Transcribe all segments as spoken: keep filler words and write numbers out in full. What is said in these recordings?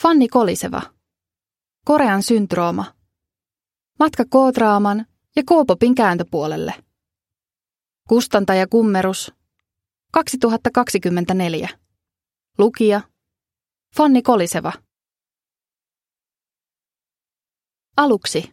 Fanny Koliseva. Korean syndrooma. Matka K-draaman ja K-popin kääntöpuolelle. Kustantaja Kummerus. kaksituhattakaksikymmentäneljä. Lukija Fanny Koliseva. Aluksi.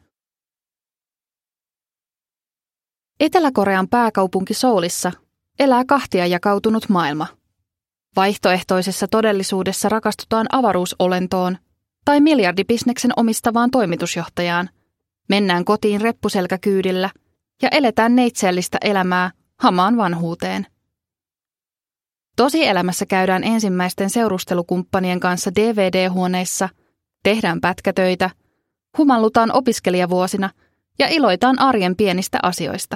Etelä-Korean pääkaupunki Soulissa elää kahtia jakautunut maailma. Vaihtoehtoisessa todellisuudessa rakastutaan avaruusolentoon tai miljardibisneksen omistavaan toimitusjohtajaan, mennään kotiin reppuselkäkyydillä ja eletään neitseellistä elämää hamaan vanhuuteen. Tosielämässä käydään ensimmäisten seurustelukumppanien kanssa D V D-huoneissa, tehdään pätkätöitä, humallutaan opiskelijavuosina ja iloitaan arjen pienistä asioista.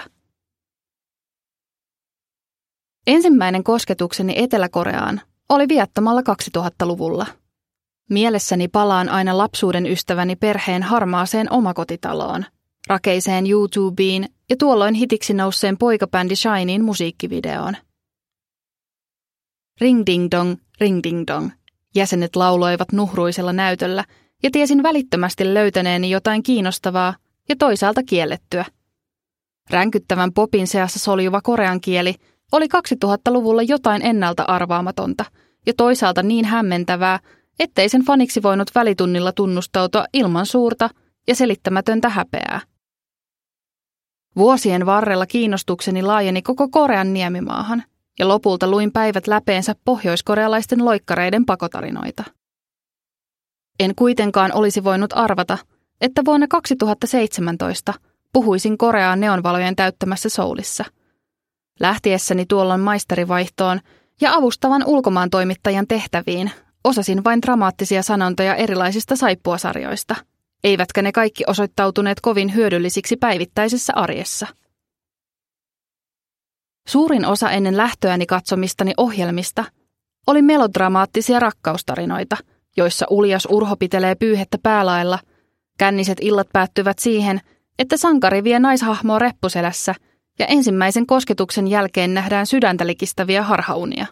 Ensimmäinen kosketukseni Etelä-Koreaan oli viattomalla kaksituhattaluvulla. Mielessäni palaan aina lapsuuden ystäväni perheen harmaaseen omakotitaloon, rakeiseen YouTubeen ja tuolloin hitiksi nousseen poikabändi Shineen musiikkivideoon. Ring ding dong, ring ding dong. Jäsenet lauloivat nuhruisella näytöllä ja tiesin välittömästi löytäneeni jotain kiinnostavaa ja toisaalta kiellettyä. Ränkyttävän popin seassa soljuva korean kieli oli kaksituhattaluvulla jotain ennalta arvaamatonta ja toisaalta niin hämmentävää, ettei sen faniksi voinut välitunnilla tunnustautua ilman suurta ja selittämätöntä häpeää. Vuosien varrella kiinnostukseni laajeni koko Korean niemimaahan ja lopulta luin päivät läpeensä pohjoiskorealaisten loikkareiden pakotarinoita. En kuitenkaan olisi voinut arvata, että vuonna kaksituhattaseitsemäntoista puhuisin Koreaa neonvalojen täyttämässä Soulissa. Lähtiessäni tuolloin maisterivaihtoon ja avustavan ulkomaantoimittajan tehtäviin osasin vain dramaattisia sanontoja erilaisista saippuasarjoista, eivätkä ne kaikki osoittautuneet kovin hyödyllisiksi päivittäisessä arjessa. Suurin osa ennen lähtöäni katsomistani ohjelmista oli melodramaattisia rakkaustarinoita, joissa uljas urho pitelee pyyhettä päälailla, känniset illat päättyvät siihen, että sankari vie naishahmoa reppuselässä ja ensimmäisen kosketuksen jälkeen nähdään sydäntä likistäviä harhaunia.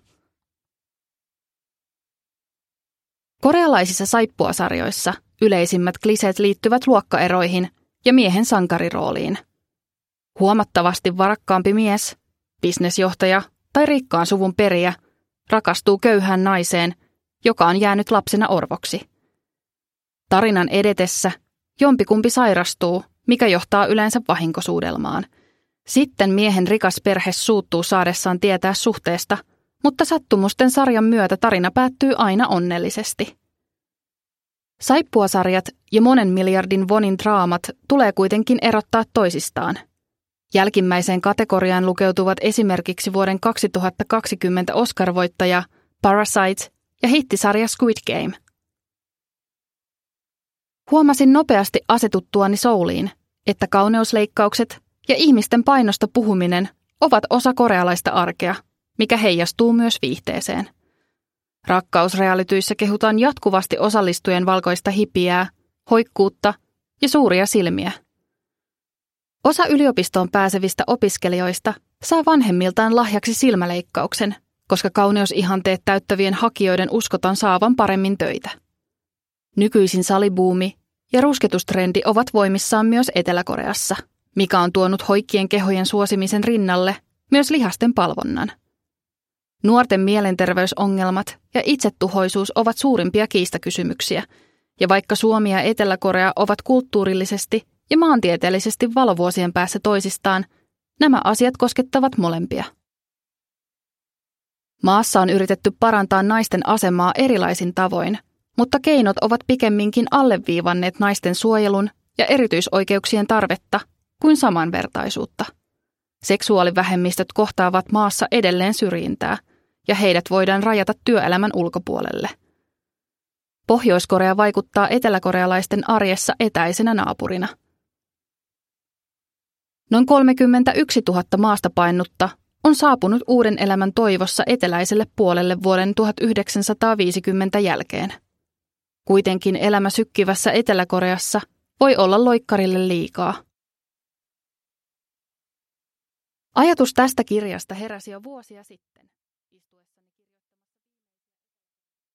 Korealaisissa saippuasarjoissa yleisimmät kliseet liittyvät luokkaeroihin ja miehen sankarirooliin. Huomattavasti varakkaampi mies, bisnesjohtaja tai rikkaan suvun perijä rakastuu köyhään naiseen, joka on jäänyt lapsena orvoksi. Tarinan edetessä jompikumpi sairastuu, mikä johtaa yleensä vahinkosuudelmaan. Sitten miehen rikas perhe suuttuu saadessaan tietää suhteesta, mutta sattumusten sarjan myötä tarina päättyy aina onnellisesti. Saippuasarjat ja monen miljardin wonin draamat tulee kuitenkin erottaa toisistaan. Jälkimmäiseen kategoriaan lukeutuvat esimerkiksi vuoden kaksituhattakaksikymmentä Oscar-voittaja Parasite ja hittisarja Squid Game. Huomasin nopeasti asetuttuani Souliin, että kauneusleikkaukset ja ihmisten painosta puhuminen ovat osa korealaista arkea, mikä heijastuu myös viihteeseen. Rakkausrealityissä kehutaan jatkuvasti osallistujien valkoista hipiää, hoikkuutta ja suuria silmiä. Osa yliopistoon pääsevistä opiskelijoista saa vanhemmiltaan lahjaksi silmäleikkauksen, koska kauneusihanteet täyttävien hakijoiden uskotaan saavan paremmin töitä. Nykyisin salibuumi ja rusketustrendi ovat voimissaan myös Etelä-Koreassa, mikä on tuonut hoikkien kehojen suosimisen rinnalle myös lihasten palvonnan. Nuorten mielenterveysongelmat ja itsetuhoisuus ovat suurimpia kiistakysymyksiä, ja vaikka Suomi ja Etelä-Korea ovat kulttuurillisesti ja maantieteellisesti valovuosien päässä toisistaan, nämä asiat koskettavat molempia. Maassa on yritetty parantaa naisten asemaa erilaisin tavoin, mutta keinot ovat pikemminkin alleviivanneet naisten suojelun ja erityisoikeuksien tarvetta kuin samanvertaisuutta. Seksuaalivähemmistöt kohtaavat maassa edelleen syrjintää, ja heidät voidaan rajata työelämän ulkopuolelle. Pohjois-Korea vaikuttaa eteläkorealaisten arjessa etäisenä naapurina. Noin kolmekymmentäyksituhatta maasta paennutta on saapunut uuden elämän toivossa eteläiselle puolelle vuoden tuhatyhdeksänsataaviisikymmentä jälkeen. Kuitenkin elämä sykkivässä Etelä-Koreassa voi olla loikkarille liikaa. Ajatus tästä kirjasta heräsi jo vuosia sitten.